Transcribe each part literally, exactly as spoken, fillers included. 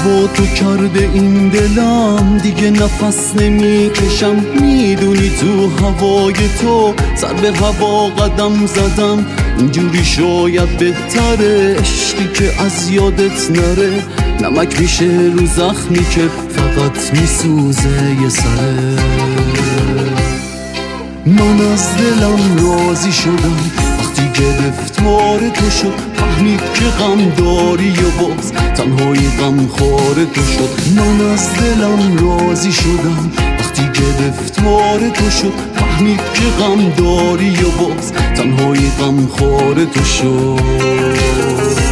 با تو کرده این دلم، دیگه نفس نمیکشم. میدونی تو هوای تو سر به هوا قدم زدم. اینجوری شاید بهتره، عشقی که از یادت نره. نمک میشه رو زخمی که فقط میسوزه یه سره. من از دلم راضی شدم وقتی گرفتار تو شد. فهمید که غم داری و باز تنهایی غم خوار تو شد. من از دلم راضی شدم وقتی گرفتار تو شد. فهمید که غم داری و باز تنهایی غم خوار تو شد.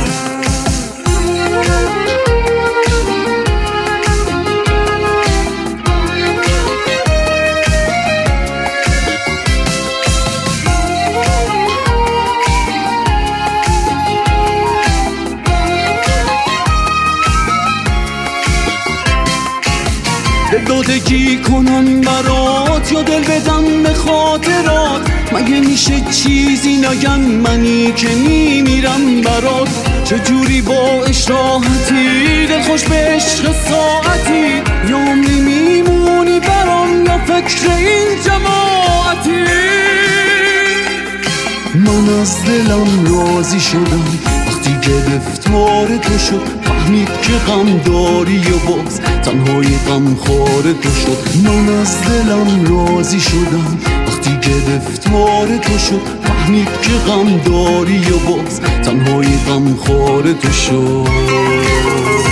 دادگی کنم برات یا دل بدم به خاطرات. مگه میشه چیزی نگم منی که میمیرم برات؟ چجوری با اشراحتی دل خوش به عشق ساعتی؟ یا میمونی برام یا فکر این جماعتی؟ من از دلم راضی شدم وقتی گرفتار تو شد. فهمید که غم داری و باز تنهایی غم خوار تو شد. من از دلم راضی شدم وقتی گرفتار تو شد. فهمید که غم داری و باز تنهایی غم خوار تو شد.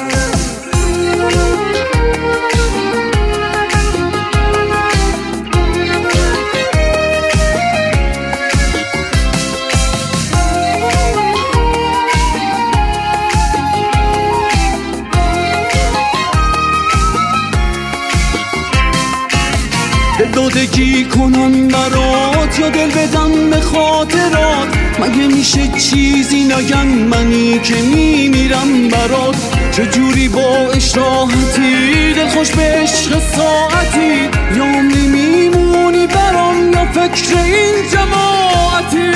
دادگی کنم برات یا دل بدم به خاطرات. مگه میشه چیزی نگم منی که میمیرم برات؟ چجوری با اشراحتی دل خوش به عشق ساعتی؟ یا میمونی برام یا فکر این جماعتی؟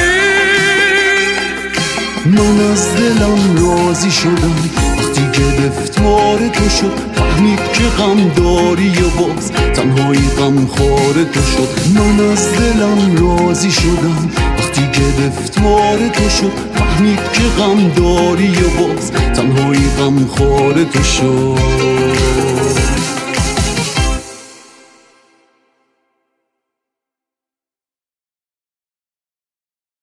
من از دلم راضی شدم وقتی گرفتار تو شد. فهمید که غم داری و باز تنهایی غم خوار تو شد. من از دلم راضی شدم وقتی گرفتار تو شد. فهمید که غم داری و باز تنهایی غم خوار تو شد.